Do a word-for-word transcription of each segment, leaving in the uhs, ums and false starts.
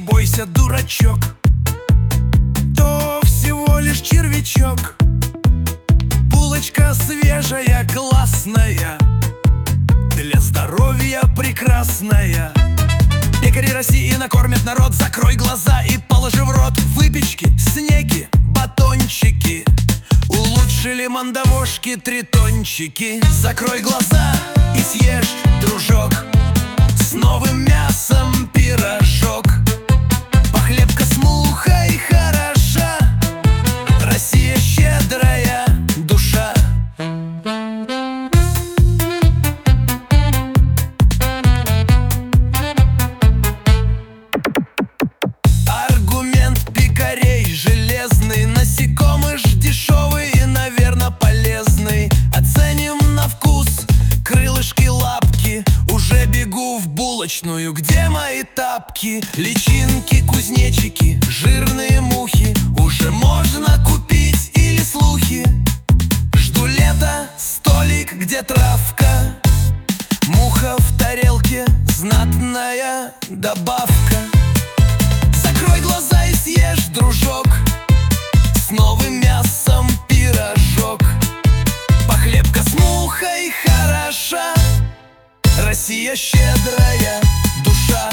бойся, дурачок, то всего лишь червячок. Булочка свежая, классная, для здоровья прекрасная. Пекари России накормят народ. Закрой глаза и положи в рот. Выпечки, снеки, батончики, улучшили мандавошки, тритончики. Закрой глаза и съешь, дружок, с новым мясом пирожок. Похлебка с мухой хороша, Россия щедрая душа. Аргумент пекарей железный: насекомый ж дешевый и, наверно, полезный. Оценим на вкус крылышки, лапки. Уже бегу в булочную, где мои тапки? Личинки, кузнечики, жирные мухи уже можно купить, или слухи. Жду лета, столик, где травка, муха в тарелке, знатная добавка. Закрой глаза и съешь, дружок, с новым мясом пирожок. Похлебка с мухой хороша, Россия щедрая душа.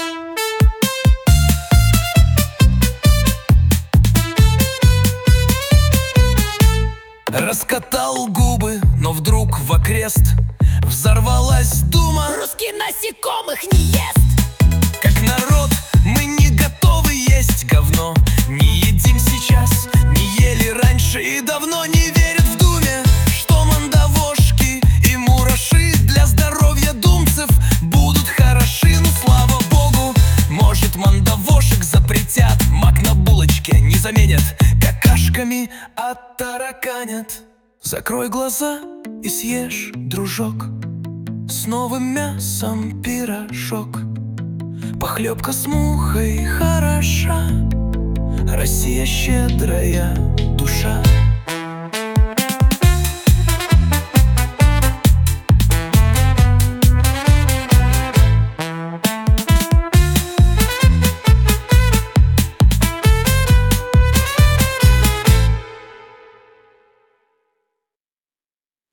Раскатал губы, но вдруг в окрест взорвалась дума: русский насекомых не ест. как народ мы не готовы есть говно. Не едим сейчас, не ели раньше и давно. Не верят в думе, что мандавошки и мураши для здоровья думцев будут хороши. Ну слава богу, может, мандавошек запретят, мак на булочке не заменят, какашками оттараканят. Закрой глаза и съешь, дружок, с новым мясом пирожок. Похлебка с мухой хороша, Россия щедрая душа.